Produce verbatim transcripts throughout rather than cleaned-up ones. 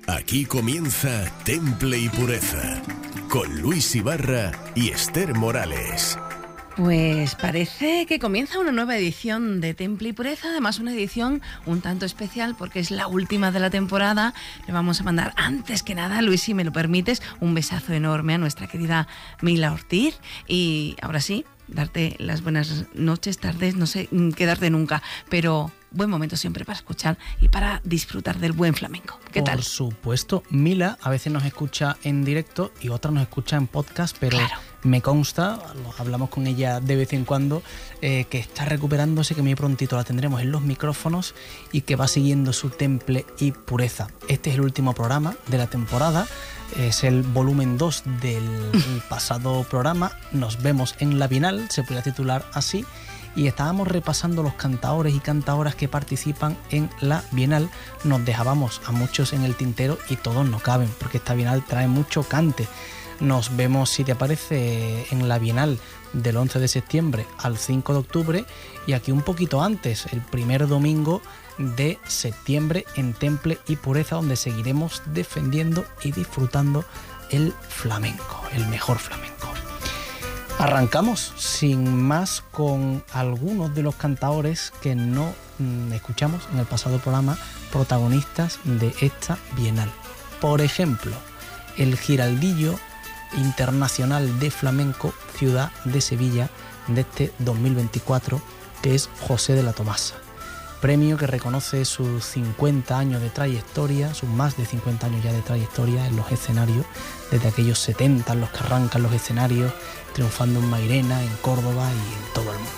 Aquí comienza Temple y Pureza, con Luis Ibarra y Esther Morales. Pues parece que comienza una nueva edición de Temple y Pureza, además una edición un tanto especial porque es la última de la temporada. Le vamos a mandar, antes que nada, Luis, si me lo permites, un besazo enorme a nuestra querida Mila Ortiz. Y ahora sí, darte las buenas noches, tardes, no sé quedarte nunca, pero buen momento siempre para escuchar y para disfrutar del buen flamenco. ¿Qué tal? Por supuesto. Mila a veces nos escucha en directo y otras nos escucha en podcast, pero claro, me consta, hablamos con ella de vez en cuando, eh, que está recuperándose, que muy prontito la tendremos en los micrófonos y que va siguiendo su Temple y Pureza. Este es el último programa de la temporada, es el volumen dos del pasado programa. Nos vemos en la Bienal, se podría titular así. Y estábamos repasando los cantaores y cantaoras que participan en la Bienal. Nos dejábamos a muchos en el tintero y todos no caben, porque esta Bienal trae mucho cante. Nos vemos, si te parece, en la Bienal del once de septiembre al cinco de octubre y aquí un poquito antes, el primer domingo de septiembre en Temple y Pureza, donde seguiremos defendiendo y disfrutando el flamenco, el mejor flamenco. Arrancamos sin más con algunos de los cantaores que no mmm, escuchamos en el pasado programa, protagonistas de esta Bienal. Por ejemplo, el Giraldillo Internacional de Flamenco Ciudad de Sevilla de este dos mil veinticuatro, que es José de la Tomasa. Premio que reconoce sus cincuenta años de trayectoria, sus más de cincuenta años ya de trayectoria en los escenarios, desde aquellos setenta en los que arrancan los escenarios, triunfando en Mairena, en Córdoba y en todo el mundo.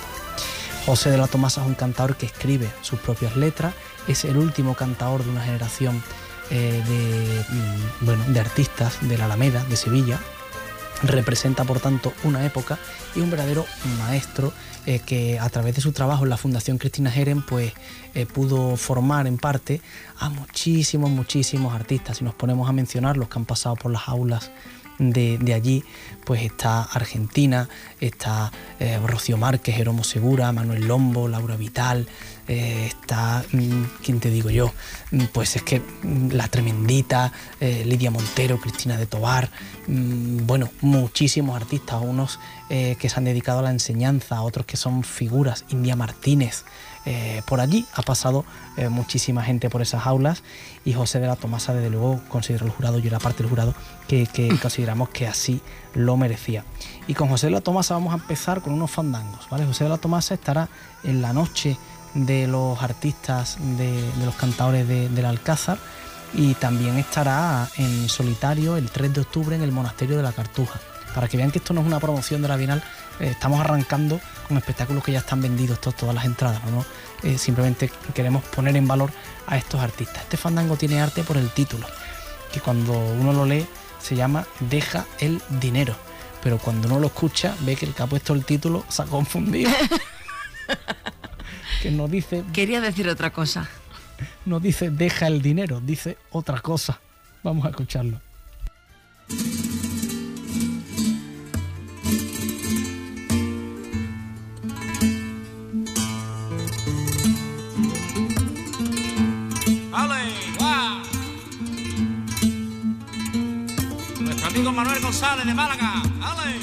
José de la Tomasa es un cantador que escribe sus propias letras, es el último cantador de una generación eh, de, bueno, de artistas de la Alameda, de Sevilla. Representa, por tanto, una época y un verdadero maestro eh, que a través de su trabajo en la Fundación Cristina Jerez pues, eh, pudo formar en parte a muchísimos, muchísimos artistas. Si nos ponemos a mencionar los que han pasado por las aulas de, de allí, pues está Argentina, está eh, Rocío Márquez, Jeromo Segura, Manuel Lombo, Laura Vital, eh, está, ¿quién te digo yo? Pues es que La Tremendita, eh, Lidia Montero, Cristina de Tobar, mmm, bueno, muchísimos artistas, unos eh, que se han dedicado a la enseñanza, otros que son figuras, India Martínez. Eh, por allí ha pasado eh, muchísima gente por esas aulas y José de la Tomasa, desde luego, considero el jurado, yo era parte del jurado, que, que consideramos que así lo merecía. Y con José de la Tomasa vamos a empezar con unos fandangos, ¿vale? José de la Tomasa estará en la noche de los artistas, de, de los cantadores de, del Alcázar, y también estará en solitario el tres de octubre en el Monasterio de la Cartuja. Para que vean que esto no es una promoción de la Bienal, eh, estamos arrancando con espectáculos que ya están vendidos, to- todas las entradas, ¿no? Eh, simplemente queremos poner en valor a estos artistas. Este fandango tiene arte por el título, que cuando uno lo lee se llama Deja el dinero, pero cuando uno lo escucha ve que el que ha puesto el título se ha confundido. Que no dice... Quería decir otra cosa. No dice deja el dinero, dice otra cosa. Vamos a escucharlo. Amigo Manuel González de Málaga, ¡ale!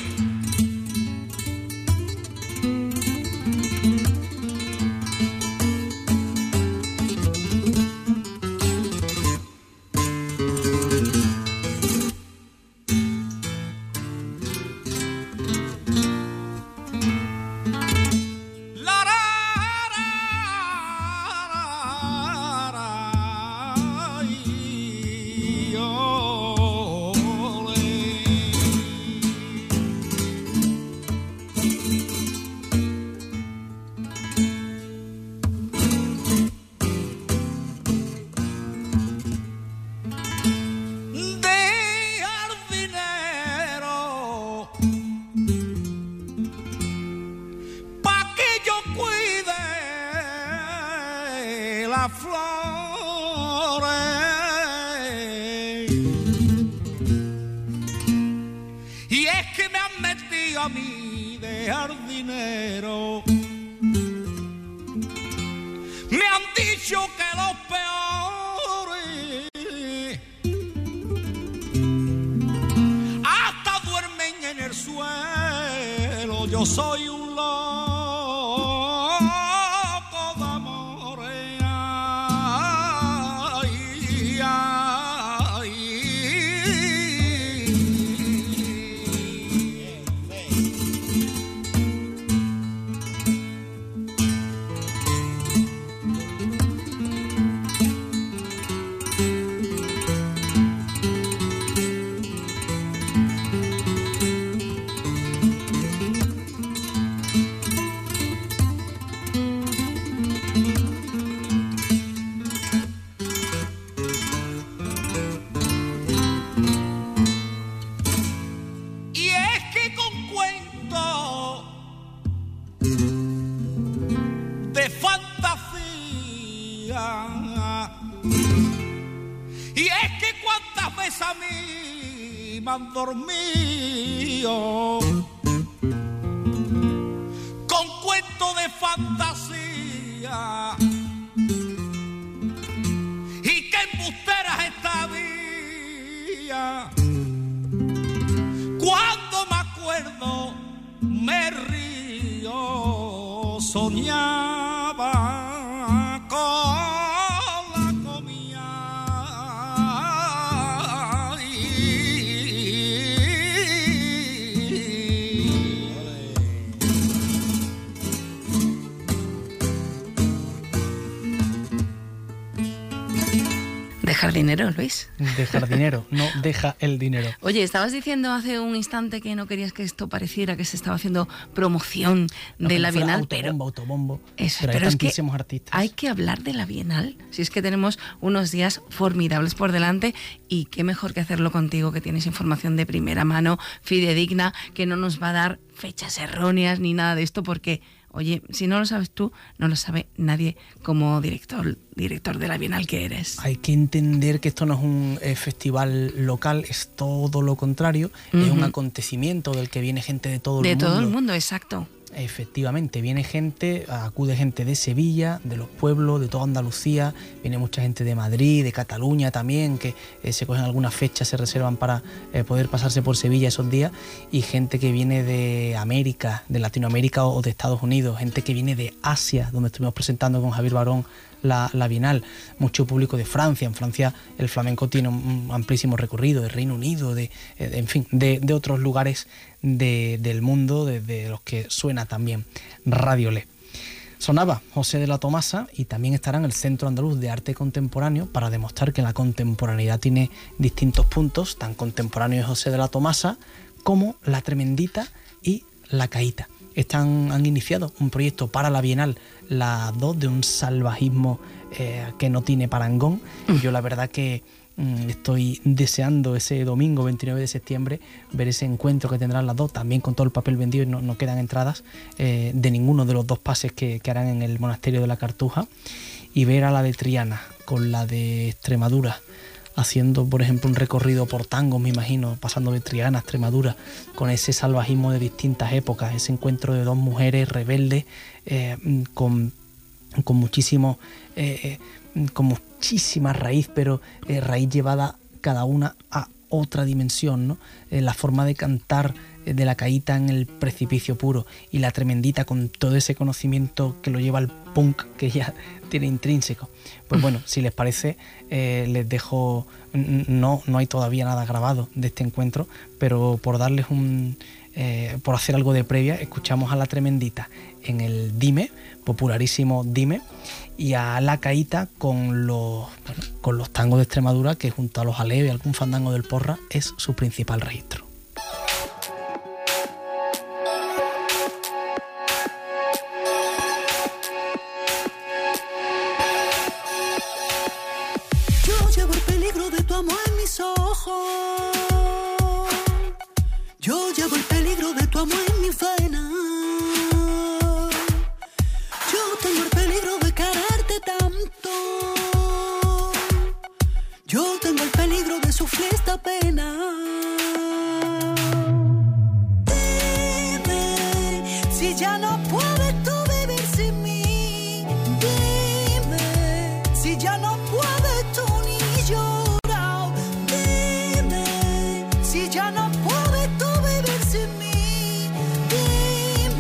a mí de jardinero. Me han dicho que los peores yo soy un loco de amores. Ay, ay. Y es que con cuentos de fantasía, y es que cuántas veces a mí me han dormido con cuentos de fantasía, y que embusteras esta vida. Cuando me acuerdo me río, soñaba con la comida. De jardinero, Luis. De jardinero, no deja el dinero. Oye, estabas diciendo hace un instante que no querías que esto pareciera que se estaba haciendo promoción No, de que la no fuera Bienal, autobombo, pero autobombo. eso, pero, pero hay es que tantísimos artistas. hay que hablar de la Bienal. Si es que tenemos unos días formidables por delante, y qué mejor que hacerlo contigo, que tienes información de primera mano, fidedigna, que no nos va a dar fechas erróneas ni nada de esto, porque oye, si no lo sabes tú, no lo sabe nadie como director, director de la Bienal que eres. Hay que entender que esto no es un eh, festival local, es todo lo contrario, Uh-huh. es un acontecimiento del que viene gente de todo el De mundo. todo el mundo, exacto. Efectivamente, viene gente, acude gente de Sevilla, de los pueblos, de toda Andalucía, viene mucha gente de Madrid, de Cataluña también, que eh, se cogen algunas fechas, se reservan para eh, poder pasarse por Sevilla esos días, y gente que viene de América, de Latinoamérica o de Estados Unidos, gente que viene de Asia, donde estuvimos presentando con Javier Barón la, la Bienal, mucho público de Francia. En Francia el flamenco tiene un, un amplísimo recorrido, de Reino Unido, de, de en fin, de, de otros lugares de, del mundo, de, de los que suena también Radio Le. Sonaba José de la Tomasa, y también estará en el Centro Andaluz de Arte Contemporáneo para demostrar que la contemporaneidad tiene distintos puntos. Tan contemporáneo es José de la Tomasa como La Tremendita y La Caíta. Están, han iniciado un proyecto para la Bienal, la dos, de un salvajismo eh, que no tiene parangón. Mm. Yo la verdad que mm, estoy deseando ese domingo veintinueve de septiembre ver ese encuentro que tendrán las dos, también con todo el papel vendido, y no, no quedan entradas eh, de ninguno de los dos pases que, que harán en el Monasterio de la Cartuja, y ver a la de Triana con la de Extremadura, haciendo, por ejemplo, un recorrido por tangos, me imagino, pasando de Triana a Extremadura, con ese salvajismo de distintas épocas, ese encuentro de dos mujeres rebeldes, eh, con, con muchísimo, eh, con muchísima raíz, pero eh, raíz llevada cada una a otra dimensión, ¿no? Eh, la forma de cantar de La Caíta en el precipicio puro, y La Tremendita con todo ese conocimiento que lo lleva al punk que ella tiene intrínseco. Pues bueno, si les parece, eh, les dejo, no, no hay todavía nada grabado de este encuentro, pero por darles un, eh, por hacer algo de previa, escuchamos a La Tremendita en el Dime, popularísimo Dime, y a La Caíta con los, bueno, con los tangos de Extremadura, que junto a los aleos y algún fandango del Porra es su principal registro. Yo llevo el peligro de tu amor en mis venas. Yo tengo el peligro de quererte tanto. Yo tengo el peligro de sufrir esta pena. Dime si ya no puedes tú vivir sin mí. Dime si ya no puedes tú ni llorar. Dime si ya no puedes tú vivir sin mí. Dime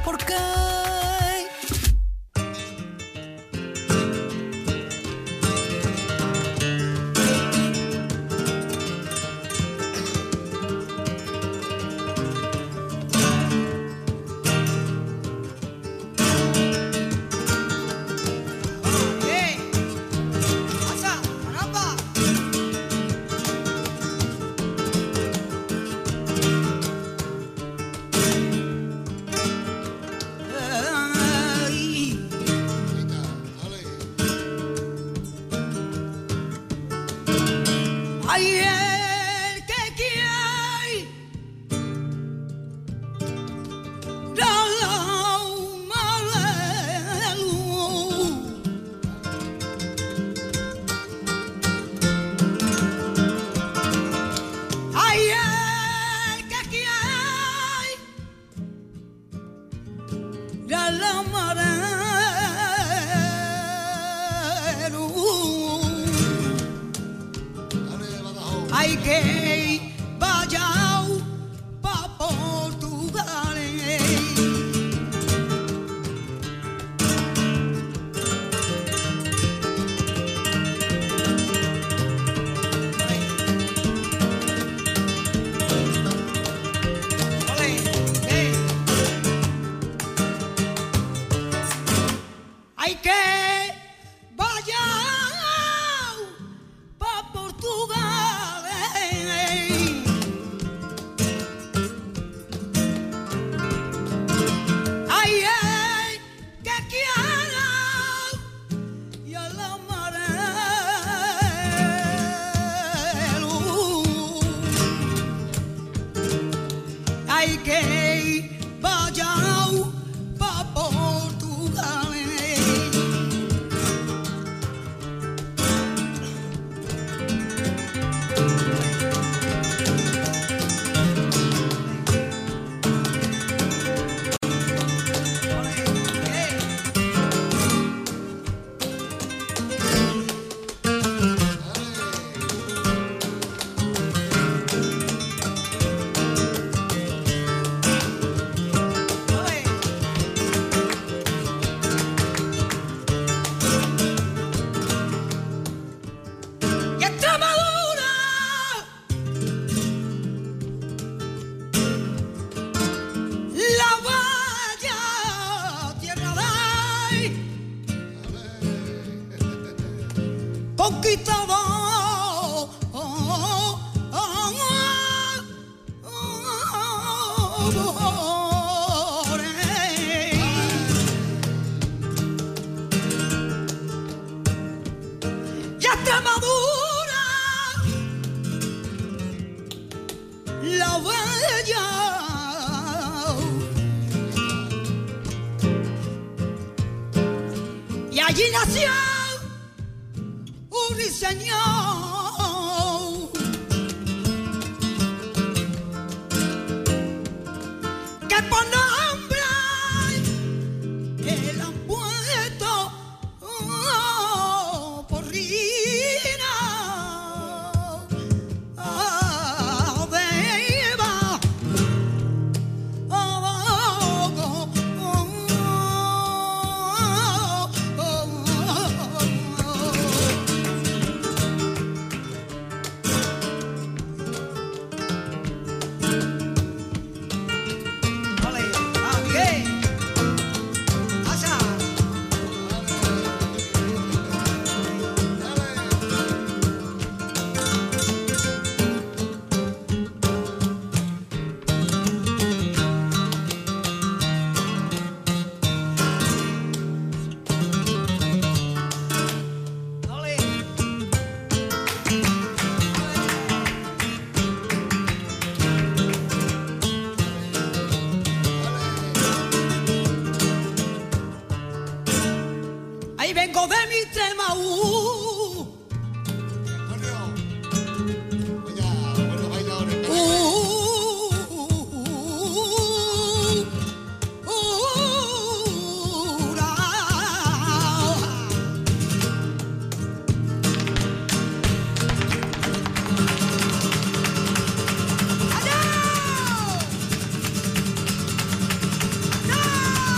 por qué. Hay que vaya pa' Portugal. Hay que vaya pa' Portugal. Ay, ay, que quiera y a la marelo. Ay, que vaya pa' Portugal. Y Extremadura, la valla tierra de conquistador. Y Extremadura, la bella, y allí nació un ruiseñor que por nombre le han puesto oh, Porrina. Ah, beba. Ah, oh, oh, oh, oh, oh. Vale, ah, bien. Asa. Dale. Ahí vengo de mi tema. Uh, uh, uh, uh, la. Allá. No.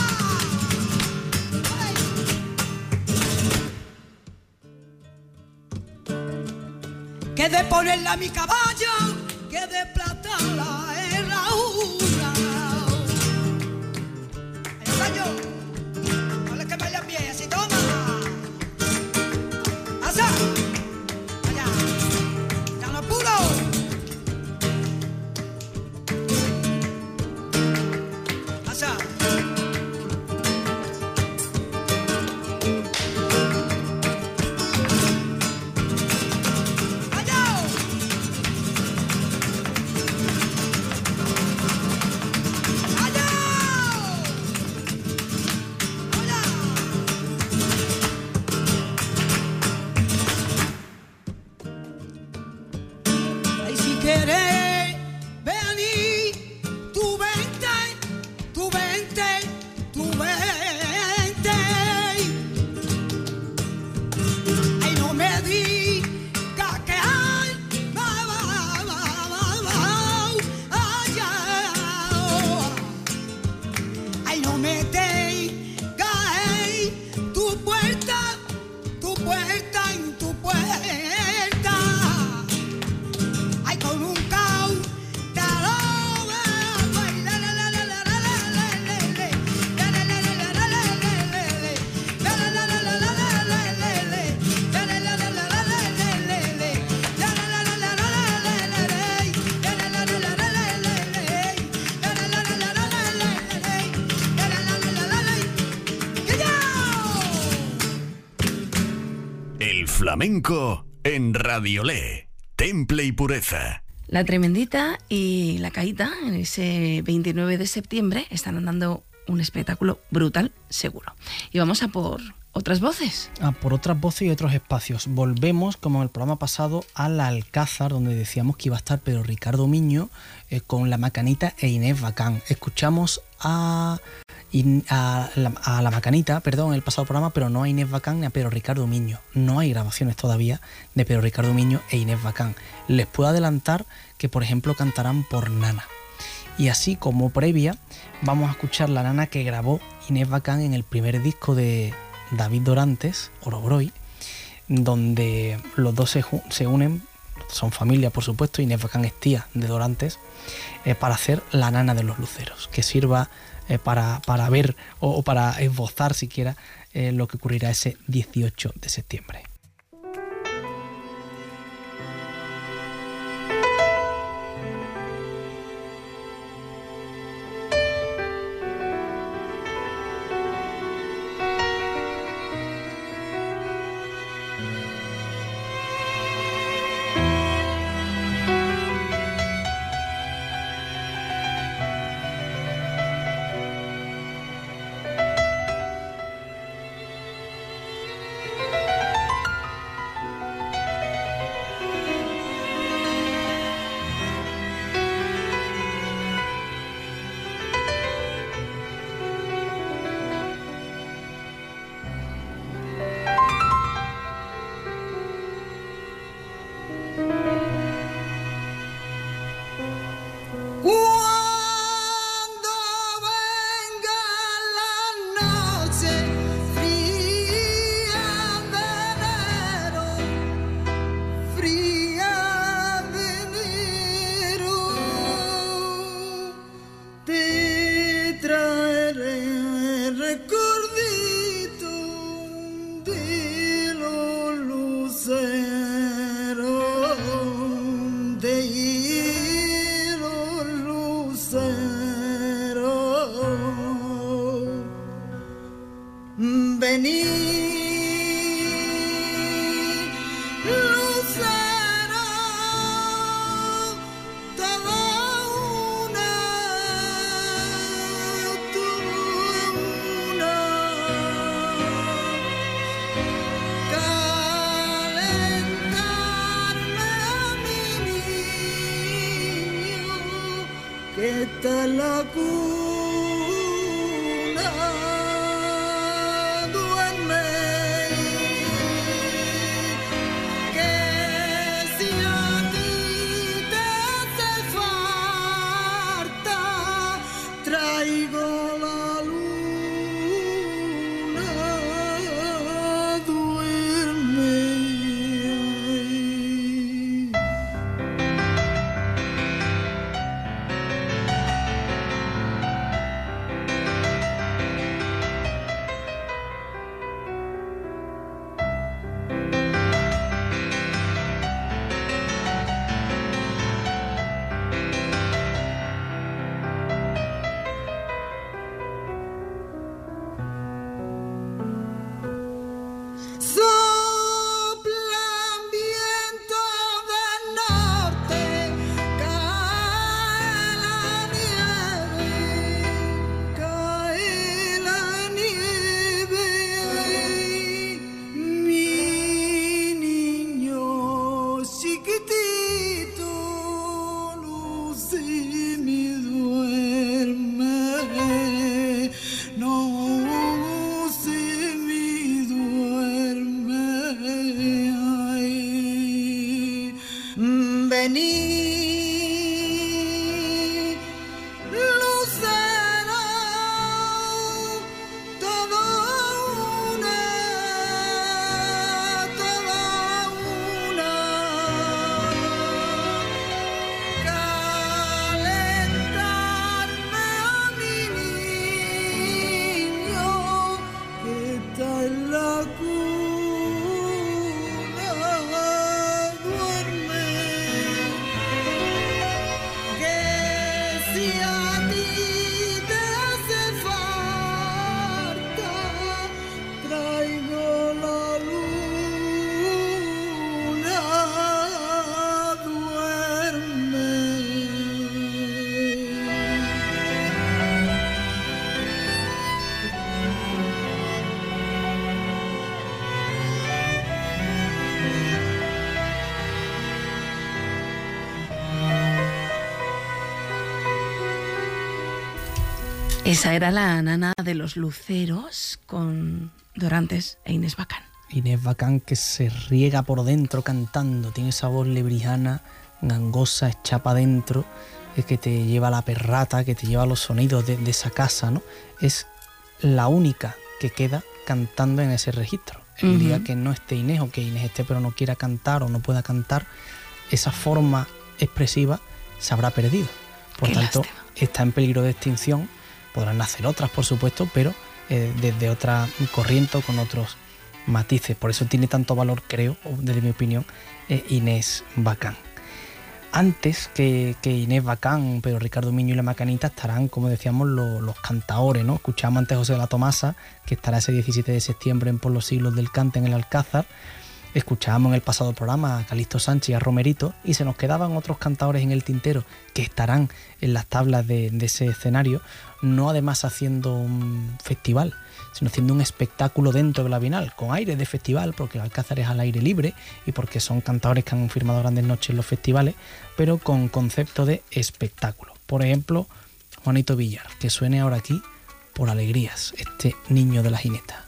de ponerla a mi caballo, que de plata la herradura. Ahí está yo. Vale que bailan bien, así toma. ¡Asa! Allá. ¡Ya no puro! ¡Asa! Flamenco en Radiolé, Temple y Pureza. La Tremendita y La Caíta, en ese veintinueve de septiembre, están dando un espectáculo brutal, seguro. Y vamos a por otras voces. Ah, por otras voces y otros espacios. Volvemos, como en el programa pasado, al Alcázar, donde decíamos que iba a estar Pedro Ricardo Miño eh, con La Macanita e Inés Bacán. Escuchamos a... A la, a la Macanita, perdón, en el pasado programa, pero no a Inés Bacán ni a Pedro Ricardo Miño. No hay grabaciones todavía de Pedro Ricardo Miño e Inés Bacán. Les puedo adelantar que, por ejemplo, cantarán por Nana. Y así como previa, vamos a escuchar la Nana que grabó Inés Bacán en el primer disco de David Dorantes, Orobroy, donde los dos se, se unen, son familia por supuesto, Inés Bacán es tía de Dorantes, eh, para hacer La Nana de los Luceros, que sirva Eh, para, para ver o, o para esbozar siquiera eh, lo que ocurrirá ese dieciocho de septiembre. Esta la cuna duerme, que si a ti te hace falta, traigo la luna, duerme. venir, lucero, todo una, toda una, calentarme a mi niño que está en la cuna, duerme, que si a ti te hace falta, traigo la luna, duerme. Esa era la nana de los luceros con Dorantes e Inés Bacán. Inés Bacán, que se riega por dentro cantando, tiene esa voz lebrijana, gangosa, hecha para adentro, es que te lleva a la perrata, que te lleva a los sonidos de, de esa casa, ¿no? Es la única que queda cantando en ese registro. El Ujú. día que no esté Inés, o que Inés esté pero no quiera cantar o no pueda cantar, esa forma expresiva se habrá perdido. Por Qué tanto, lástima. está en peligro de extinción. Podrán nacer otras, por supuesto, pero eh, desde otra corriente o con otros matices. Por eso tiene tanto valor, creo, o desde mi opinión, eh, Inés Bacán. Antes que, que Inés Bacán, pero Ricardo Miño y la Macanita estarán, como decíamos, lo- los cantaores, ¿no? Escuchamos antes a José de la Tomasa, que estará ese diecisiete de septiembre en Por los siglos del cante en el Alcázar. Escuchábamos en el pasado programa a Calixto Sánchez y a Romerito, y se nos quedaban otros cantadores en el tintero que estarán en las tablas de, de ese escenario, no además haciendo un festival, sino haciendo un espectáculo dentro de la Bienal, con aire de festival, porque el Alcázar es al aire libre y porque son cantadores que han firmado grandes noches en los festivales, pero con concepto de espectáculo. Por ejemplo, Juanito Villar, que suene ahora aquí por Alegrías, este niño de la jineta.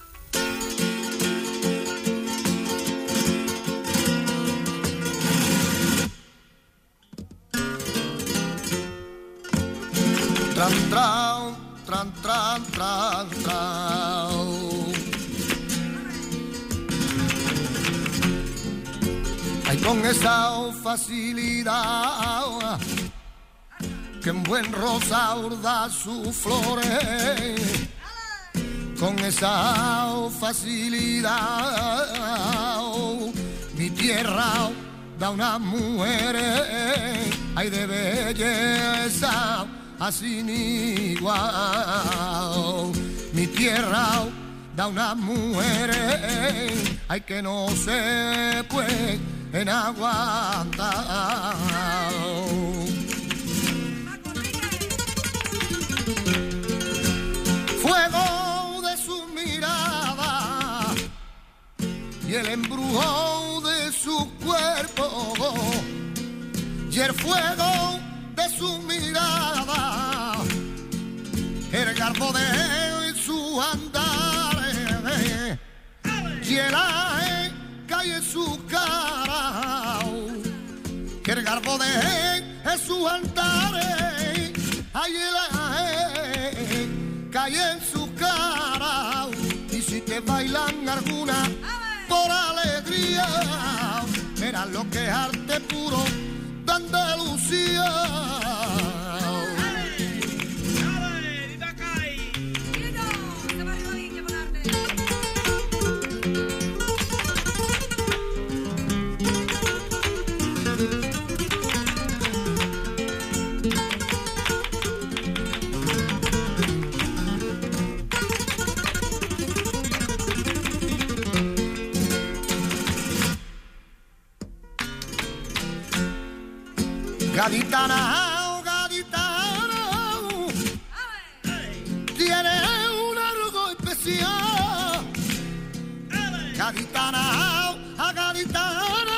Tran, tran, tran, tran, tran, tran. Ay, con esa facilidad que en buen rosal da sus flores, con esa facilidad mi tierra da una mujer, ay, de belleza así igual. Mi tierra da una mujer, ay, que no se pueden aguantar. Fuego de su mirada y el embrujo de su cuerpo, y el fuego de su mirada, el garbo de su andar, y el aje cae en su cara, que el garbo de su andar, ay, el aje cae en su cara, y si te bailan alguna por alegría, verás lo que es arte puro de Andalucía. Gaditana, gaditana, tiene un algo especial. Gaditana, a gaditana,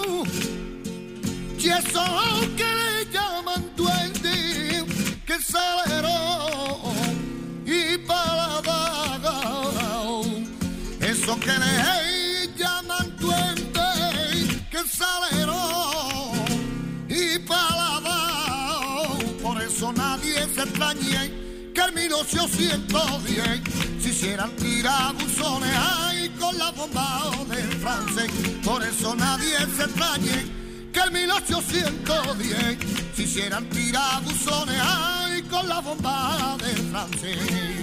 y eso que le llaman duende, que salero y paladar, eso que le llaman duende, que salero extrañen que en mil ochocientos diez se hicieran tirabuzones ahí con la bomba del francés. Por eso nadie se extrañe que en mil ochocientos diez se hicieran tirabuzones ahí con la bomba del francés.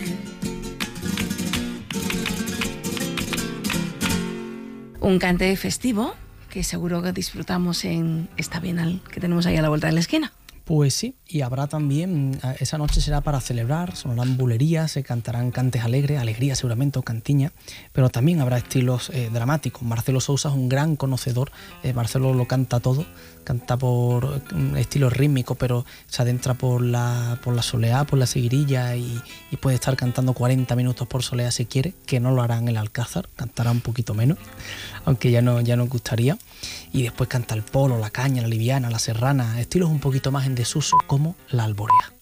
Un cante festivo que seguro que disfrutamos en esta bienal que tenemos ahí a la vuelta de la esquina. Pues sí, y habrá también, esa noche será para celebrar, sonarán bulerías, se cantarán cantes alegres, alegría seguramente o cantiña, pero también habrá estilos eh, dramáticos. Marcelo Sousa es un gran conocedor, eh, Marcelo lo canta todo, canta por um, estilos rítmicos, pero se adentra por la, por la soleá, por la seguirilla y, y puede estar cantando cuarenta minutos por soleá si quiere, que no lo hará en el Alcázar, cantará un poquito menos, aunque ya no, ya nos gustaría. Y después canta el polo, la caña, la liviana, la serrana, estilos un poquito más en desuso como la alborea.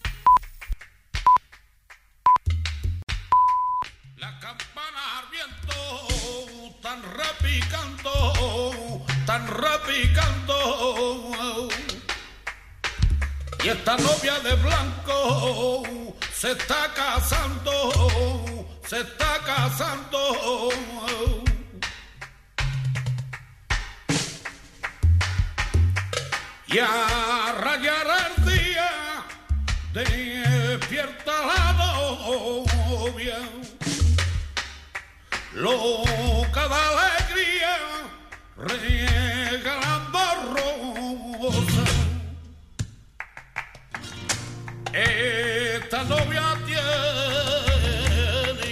La campana al viento, tan repicando, tan repicando. Y esta novia de blanco se está casando, se está casando. Y a rayar el día despierta la novia, loca de alegría, regalando rosas. Esta novia tiene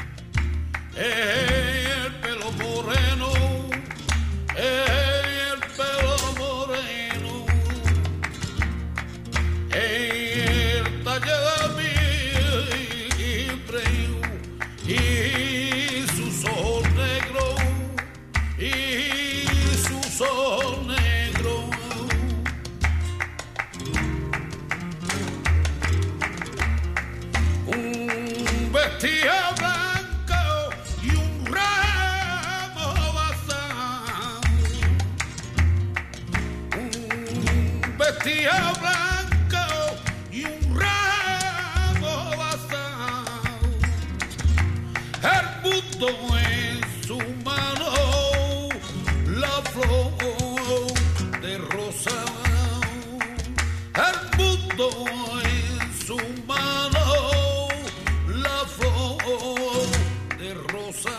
el pelo moreno, el pelo moreno, el talle de mi y su sol negro, y su sol negro. Un vestido blanco y un ramo basal, un vestido blanco y un ramo basal, el mundo en su mano, la flor de rosa, el mundo en su mano, la flor de rosa.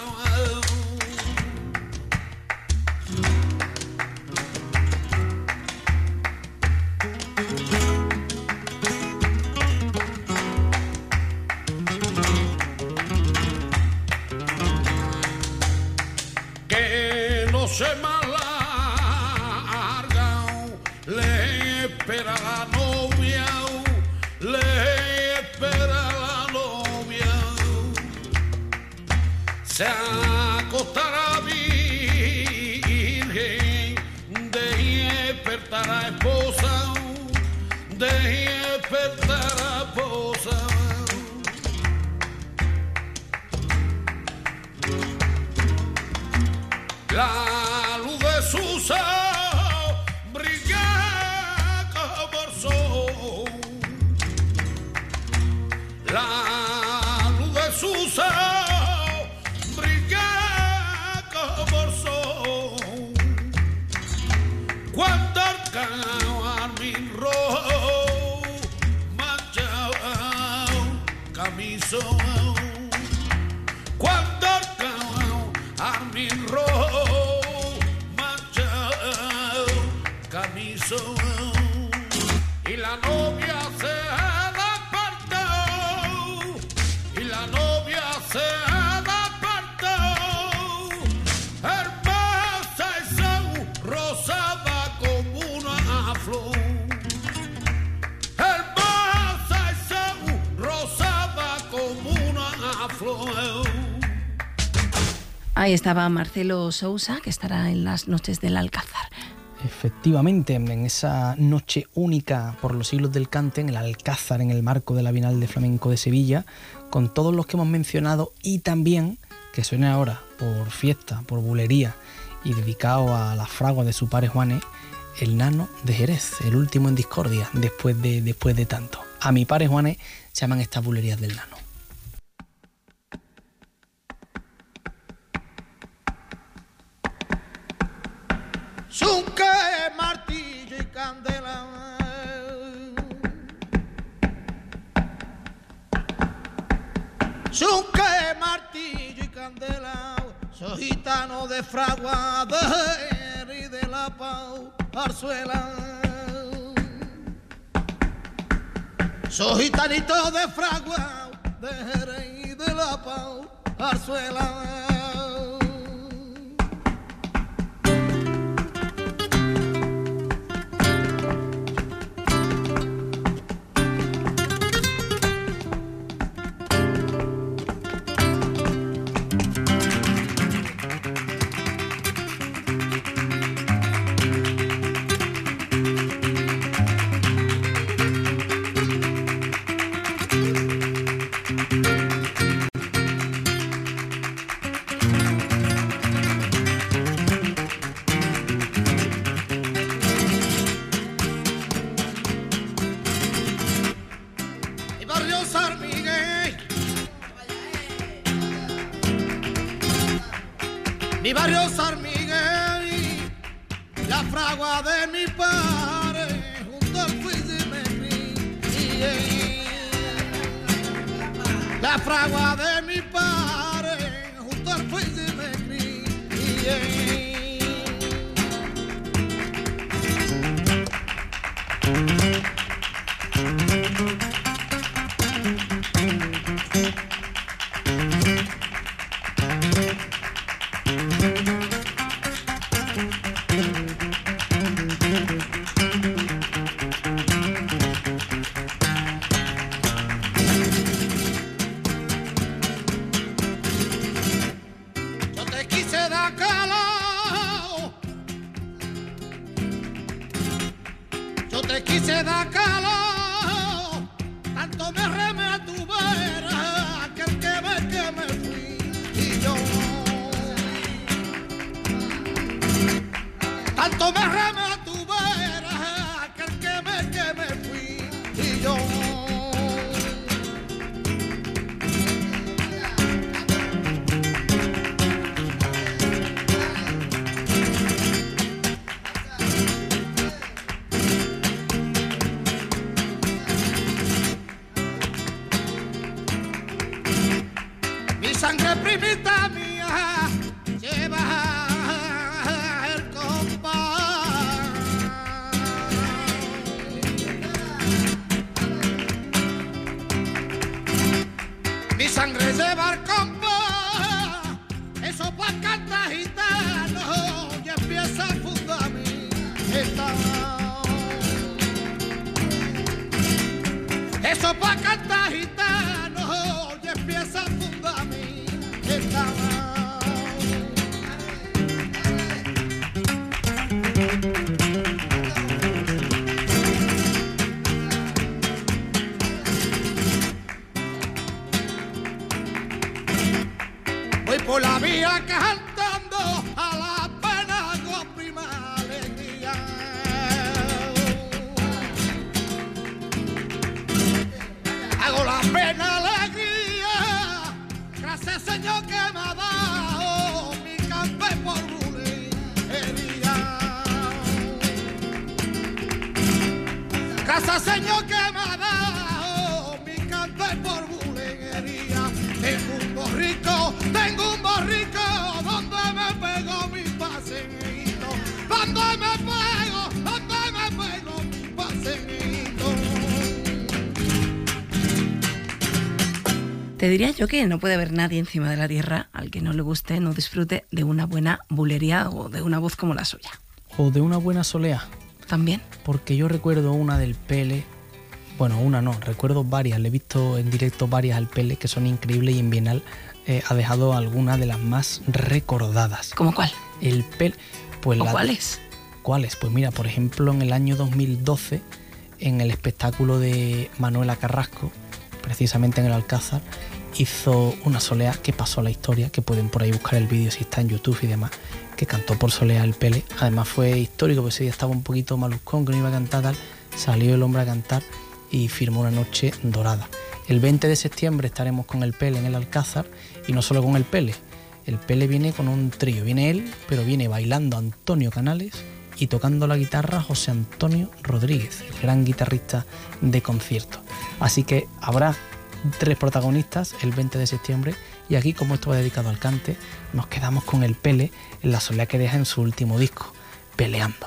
Que no se más larga, le espera la novia, le espera la novia. Se acostará virgen, despertará esposa, despertará esposa. La luz de su sol brilla como el sol. La luz de su sol brilla como el sol. Cuando el carmín rojo mancha camisón. Cuando el carmín rojo mancha camisón. Y la novia se despertó, y la novia se despertó, hermosa y su rosada como una flor, hermosa y su rosada como una flor. Ahí estaba Marcelo Sousa, que estará en las noches del Alcázar. Efectivamente, en esa noche única por los siglos del cante, en el Alcázar, en el marco de la Bienal de Flamenco de Sevilla, con todos los que hemos mencionado y también, que suene ahora, por fiesta, por bulería y dedicado a la fragua de su padre Juanes, el Nano de Jerez, el último en discordia después de, después de tanto. A mi padre Juanes se llaman estas bulerías del Nano. Zunque, martillo y candela, zunque, martillo y candela, soy gitano de Fragua de y de la Pau Arzuela. Soy gitanito de Fragua de Jerez y de la Pau Arzuela. Mi barrio San Miguel, la fragua de mi padre, junto al Fuisimecri. La fragua de mi padre, junto al Fuisimecri. Sangre primita mía lleva el compás. Mi sangre lleva el compás. Eso pa' cantar gitano y empieza a fundar mi estado. Eso pa' cantar gitano y empieza a fundar mi voy por la vía cantando a la pena con prima alegría. Hago la pena alegría, gracias Señor que me ha dado mi café por bulería. Gracias Señor que me ha dado mi café por bulería. Tengo un borrico, tengo un borrico, donde me pego mi paseíto, donde me pego, donde me pego mi paseíto. Te diría yo que no puede haber nadie encima de la tierra al que no le guste, no disfrute de una buena bulería o de una voz como la suya. O de una buena solea. También. Porque yo recuerdo una del Pele, bueno, una no, recuerdo varias, le he visto en directo varias al Pele que son increíbles y en Bienal eh, ha dejado algunas de las más recordadas. ¿Cómo cuál? El Pele, pues ¿O la, cuáles? ¿Cuáles? Pues mira, por ejemplo, en el año dos mil doce, en el espectáculo de Manuela Carrasco, precisamente en el Alcázar, hizo una solea que pasó a la historia, que pueden por ahí buscar el vídeo si está en YouTube y demás, que cantó por solea el Pele. Además fue histórico, porque ese día estaba un poquito maluscón, que no iba a cantar tal, salió el hombre a cantar y firmó Una noche dorada. El veinte de septiembre estaremos con el Pele en el Alcázar, y no solo con el Pele. El Pele viene con un trío, viene él, pero viene bailando Antonio Canales y tocando la guitarra José Antonio Rodríguez, el gran guitarrista de concierto. Así que habrá tres protagonistas el veinte de septiembre, y aquí, como esto va dedicado al cante, nos quedamos con el Pele en la soledad que deja en su último disco, Peleando.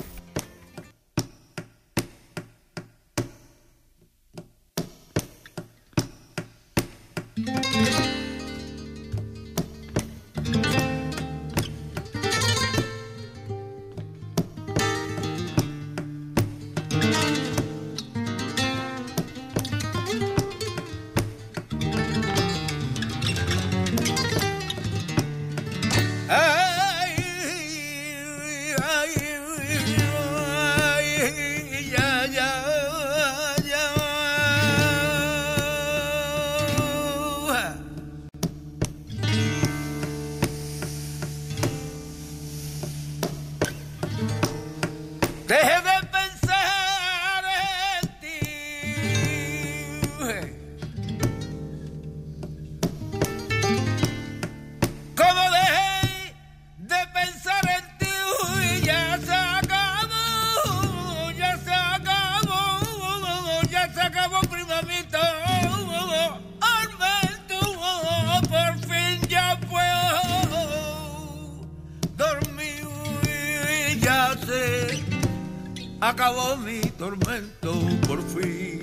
Acabó mi tormento por fin,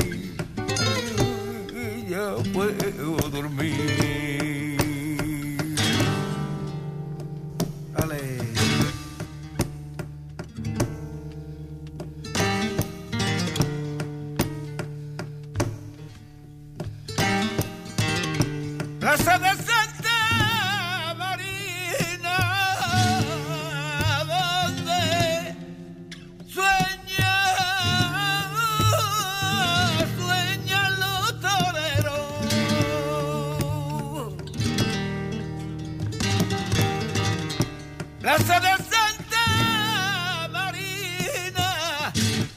ya puedo dormir. Dale. Plaza de Santa Marina, donde sueña, sueñan los toreros. Plaza de Santa Marina,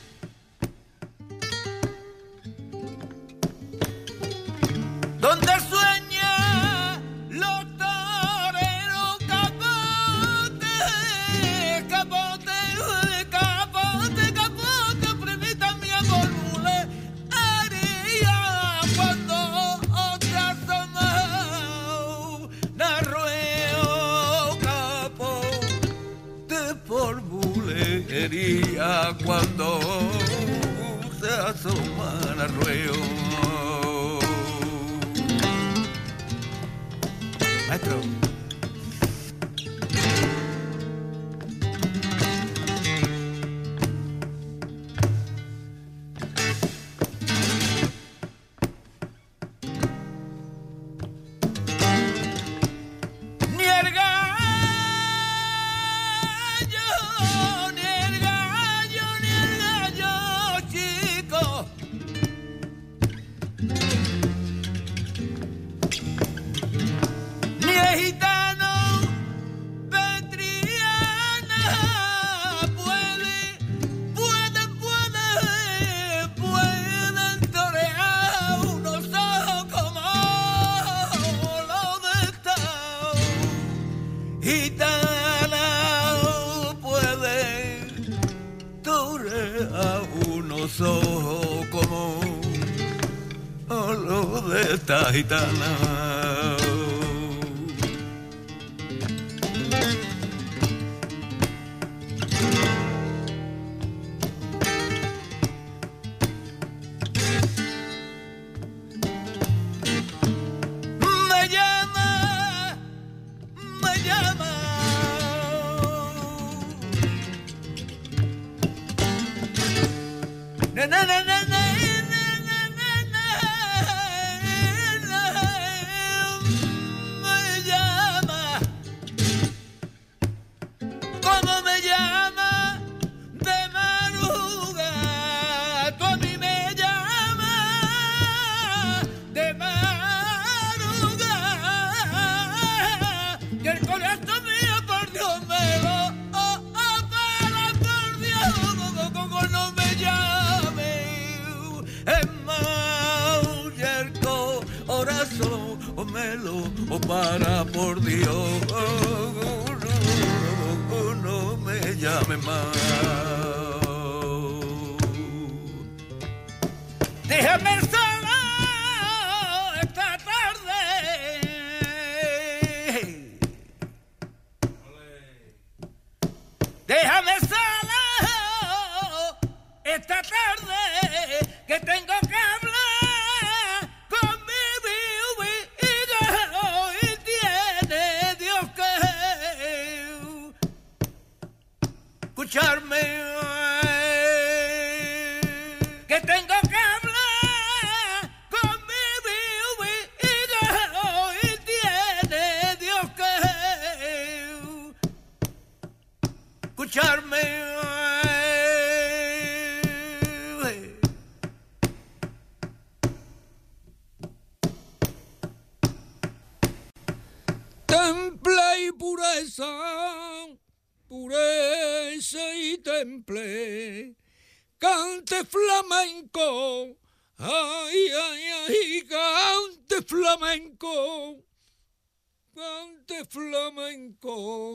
donde sueña los toreros. Capote, capote, capote, capote, primita mía, volule, haría cuando otra asomó, narrueo, capote, por bulería, cuando se asoma, narrueo. Maestro. Ni el gallo, ni el gallo, ni el gallo chico, ni el gitano Petriana puede, puede, puede, pueden torear unos ojos como los de esta gitana, puede torear unos ojos como los de esta gitana. Me llama, me llama. Na, na, na, na, na, na, na, na, na, na. cielo, o para por Dios, no me llame más. Déjame sola esta tarde. Déjame sola esta tarde, que tengo que hablar con mi vida y tiene Dios que escucharme, que tengo que hablar con mi vida y tiene Dios que escucharme. Temple y pureza, pureza y temple, cante flamenco, ay, ay, ay, cante flamenco, cante flamenco,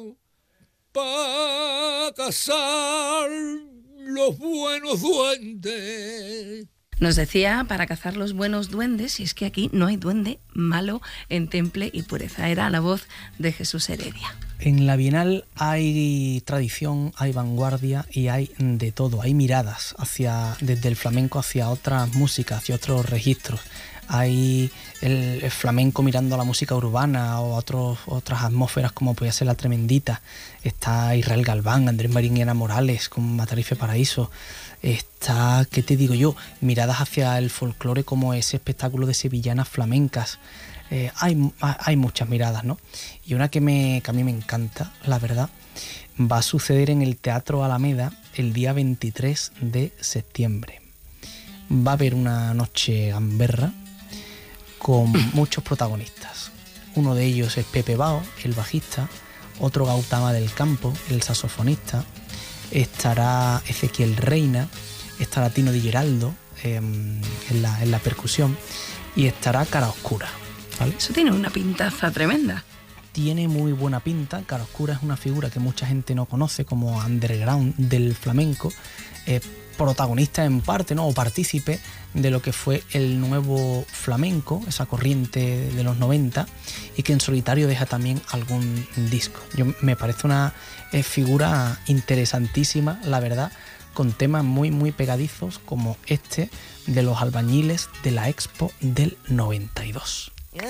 pa' cazar los buenos duendes. Nos decía para cazar los buenos duendes, y es que aquí no hay duende malo en Temple y Pureza. Era la voz de Jesús Heredia. En la Bienal hay tradición, hay vanguardia y hay de todo. Hay miradas hacia, desde el flamenco hacia otras músicas, hacia otros registros. Hay el, el flamenco mirando a la música urbana o a otros, otras atmósferas como puede ser la Tremendita. Está Israel Galván, Andrés Marín y Ana Morales con Matarife Paraíso. Está, ¿qué te digo yo? Miradas hacia el folclore como ese espectáculo de sevillanas flamencas. Eh, hay, hay muchas miradas, ¿no? Y una que, me, que a mí me encanta, la verdad, va a suceder en el Teatro Alameda el día veintitrés de septiembre. Va a haber una noche gamberra con muchos protagonistas. Uno de ellos es Pepe Bao, el bajista, otro Gautama del Campo, el saxofonista, estará Ezequiel Reina, estará Tino Di Geraldo eh, en, la, en la percusión y estará Cara Oscura, ¿vale? Eso tiene una pintaza tremenda. Tiene muy buena pinta. Cara Oscura es una figura que mucha gente no conoce como underground del flamenco, eh, protagonista en parte, ¿no? O partícipe de lo que fue el nuevo flamenco, esa corriente de los noventa, y que en solitario deja también algún disco. Yo, me parece una eh, figura interesantísima, la verdad, con temas muy muy pegadizos como este de los albañiles de la Expo del noventa y dos.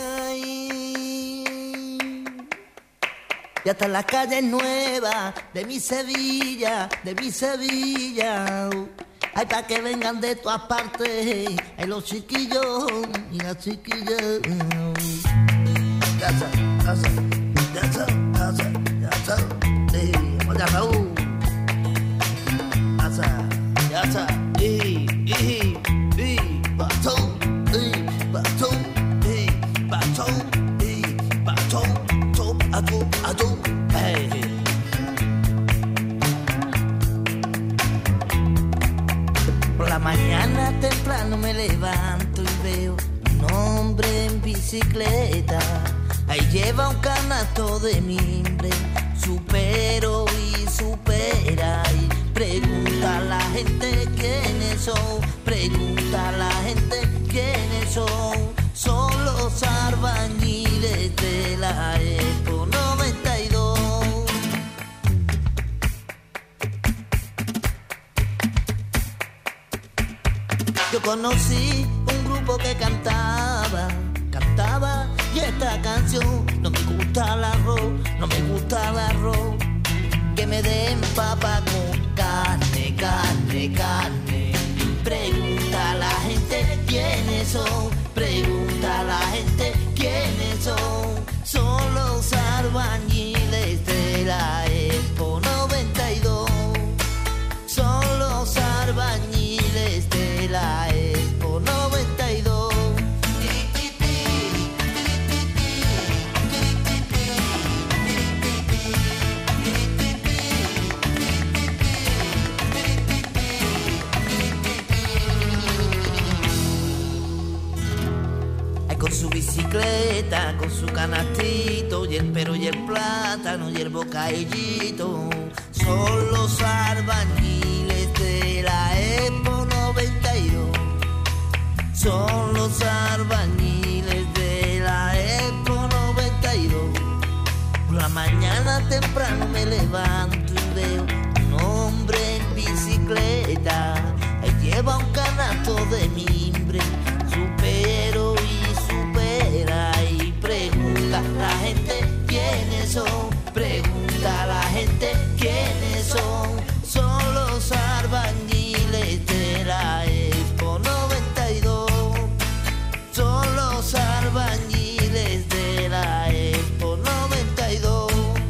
Y hasta las calles nuevas de mi Sevilla, de mi Sevilla. Hay pa' que vengan de todas partes, hay los chiquillos y las chiquillas. Ya está, ya está, ya está, ya está, ya está. Sí, oye Raúl. Ya está, ya está. Y, y, y, batón, y, batón, y, batón, y, batón, top, atún, atún, hey. Por la mañana temprano me levanto y veo un hombre en bicicleta. Ahí lleva un canasto de mimbre, supero y supera. Y pregunta a la gente quiénes son, pregunta a la gente quiénes son. Son los albañiles de la Expo noventa y dos. Yo conocí un grupo que cantaba, cantaba, y esta canción, no me gusta el arroz, no me gusta el arroz, que me den papa con carne, carne, carne. Pregunta a la gente quiénes son, pregunta a la gente quiénes son. Son los albañiles de la Expo noventa y dos. Son los albañiles de la Expo noventa y dos. puerta con su canastito y el pero y el plátano y el bocadillito. Son los albañiles de la Expo noventa y dos. Son los albañiles de la Expo noventa y dos. Por la mañana temprano me levanto y veo un hombre en bicicleta. Ahí lleva un canasto de mimbre, supero y supera. Y pregunta a la gente quiénes son. Pregunta a la gente quiénes son. Son los albañiles de la Expo noventa y dos. Son los albañiles de la Expo noventa y dos.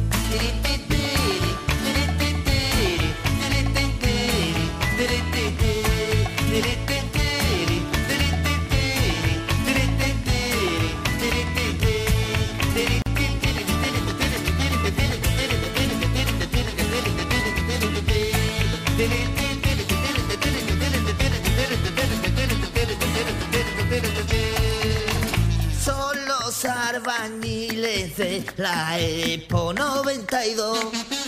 Son los albañiles de la Expo noventa y dos.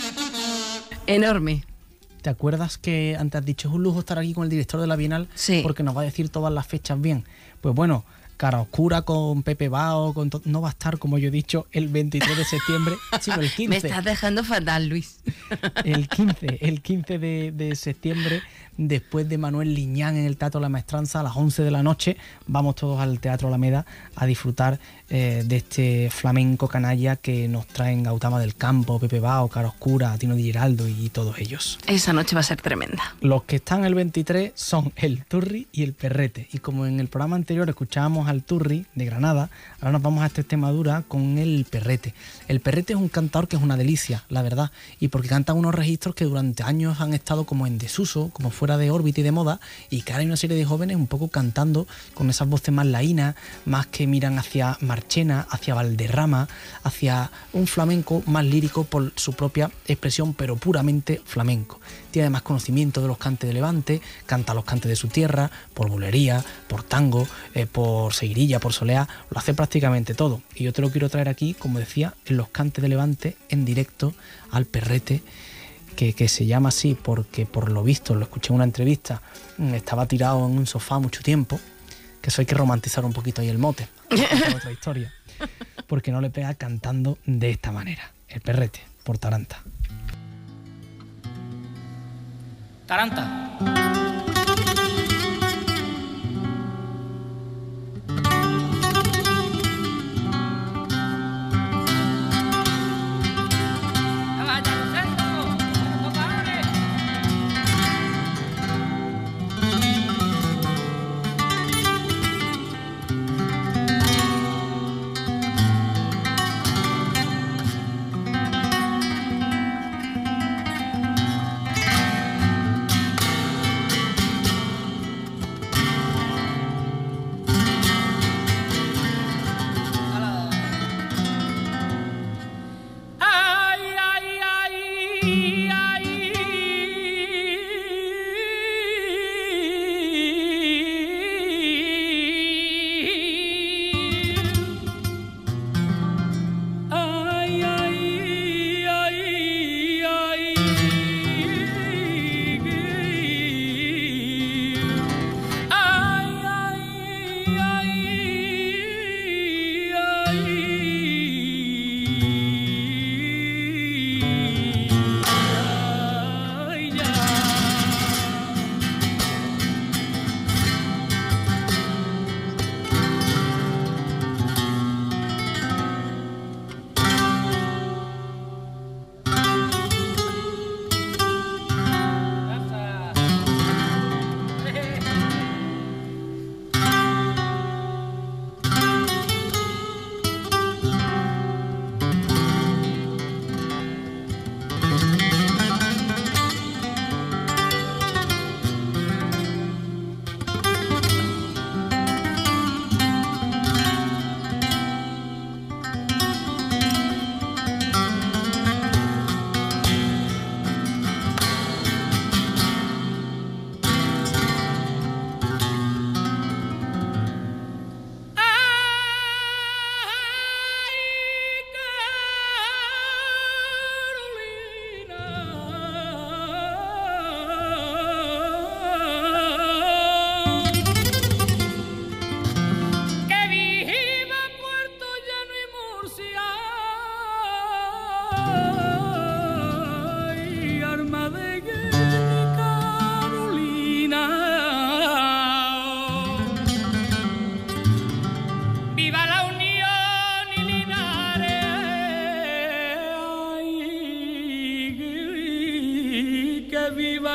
Enorme. ¿Te acuerdas que antes has dicho es un lujo estar aquí con el director de la Bienal? Sí. Porque nos va a decir todas las fechas bien. Pues bueno, Cara Oscura con Pepe Bao, con to- no va a estar, como yo he dicho, el veintitrés de septiembre, sino el quince. Me estás dejando fatal, Luis. El quince, el quince de, de septiembre, después de Manuel Liñán en el Teatro La Maestranza a las once de la noche, vamos todos al Teatro Alameda a disfrutar eh, de este flamenco canalla que nos traen Gautama del Campo, Pepe Bao, Cara Oscura, Tino Di Giraldo y todos ellos. Esa noche va a ser tremenda. Los que están el veintitrés son el Turri y el Perrete. Y como en el programa anterior escuchábamos al Turri de Granada, ahora nos vamos a esta Extremadura con el Perrete. El Perrete es un cantador que es una delicia, la verdad, y porque canta unos registros que durante años han estado como en desuso, como fuera de órbita y de moda, y que ahora hay una serie de jóvenes un poco cantando con esas voces más laínas, más que miran hacia Marchena, hacia Valderrama, hacia un flamenco más lírico por su propia expresión, pero puramente flamenco. Tiene más conocimiento de los cantes de Levante, canta los cantes de su tierra, por bulería, por tango, eh, por seguirilla, por soleá, lo hace prácticamente todo. Y yo te lo quiero traer aquí, como decía, en los cantes de Levante, en directo, al Perrete, que, que se llama así porque por lo visto, lo escuché en una entrevista, estaba tirado en un sofá mucho tiempo, que eso hay que romantizar un poquito ahí el mote, otra historia, porque no le pega cantando de esta manera. El Perrete, por Taranta. Taranta.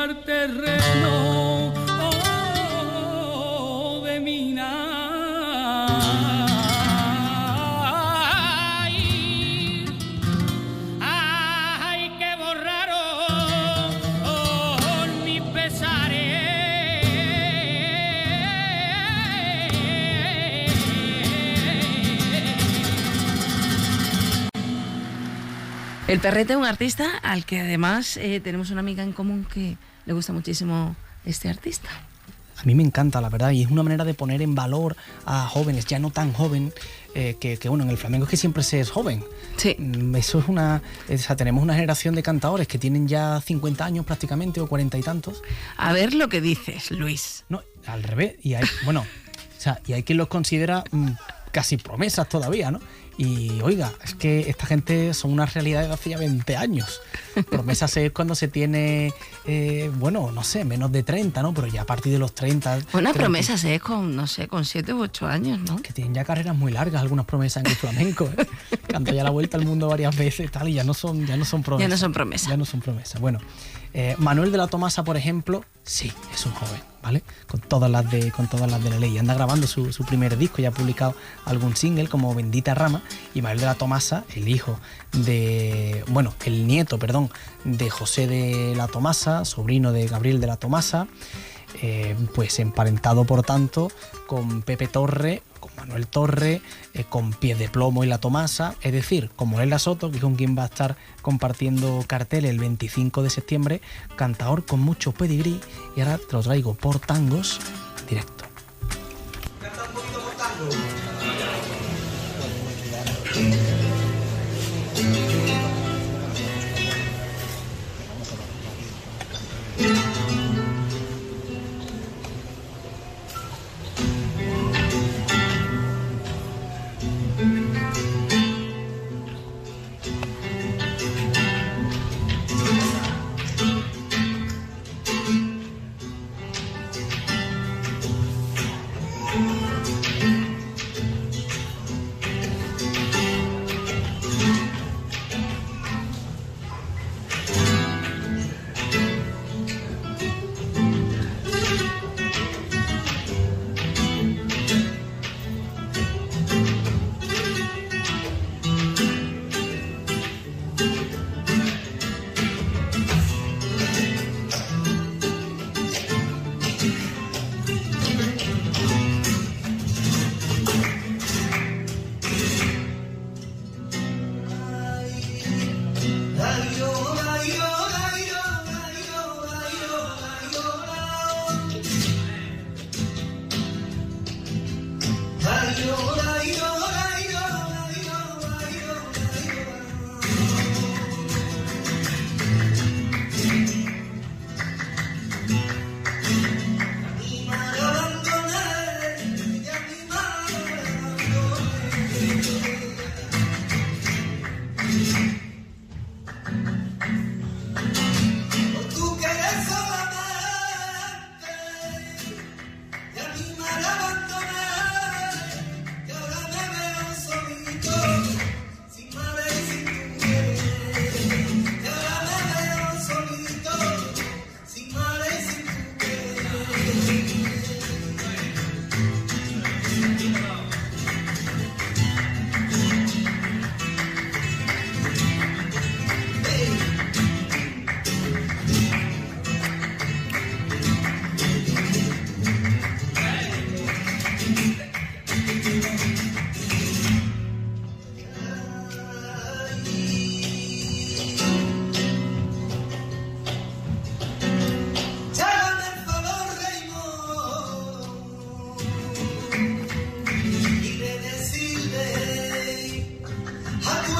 al terreno oh, de mina. Ay, ay, que borraron oh, mis pesares. El Perrete es un artista al que además eh, tenemos una amiga en común que le gusta muchísimo este artista. A mí me encanta, la verdad, y es una manera de poner en valor a jóvenes, ya no tan joven, eh, que, que bueno, en el flamenco es que siempre se es joven. Sí. Eso es una... O sea, tenemos una generación de cantadores que tienen ya cincuenta años prácticamente, o cuarenta y tantos. A ver lo que dices, Luis. No, al revés, y hay, bueno, o sea, y hay quien los considera mmm, casi promesas todavía, ¿no? Y oiga, es que esta gente son una realidad de hace ya veinte años. Promesas es cuando se tiene, eh, bueno, no sé, menos de treinta, ¿no? Pero ya a partir de los treinta... Una treinta, promesa es con, no sé, con siete u ocho años, ¿no? Que tienen ya carreras muy largas, algunas promesas en el flamenco, ¿eh? Que han dado ya la vuelta al mundo varias veces y tal, y ya no son, ya no son promesas. Ya no son promesas. Ya no son promesas. Bueno, eh, Manuel de la Tomasa, por ejemplo, sí, es un joven, ¿vale? Con todas las de, con todas las de la ley. Anda grabando su, su primer disco, ya ha publicado algún single como Bendita Rama, y Manuel de la Tomasa, el hijo de, bueno, el nieto, perdón, de José de la Tomasa, sobrino de Gabriel de la Tomasa, eh, pues emparentado por tanto con Pepe Torre, con Manuel Torre, eh, con Pies de Plomo y la Tomasa, es decir, con Morela Soto, que es con quien va a estar compartiendo cartel el veinticinco de septiembre, cantador con mucho pedigrí, y ahora te lo traigo por tangos directo. Canta un poquito por tango. A tu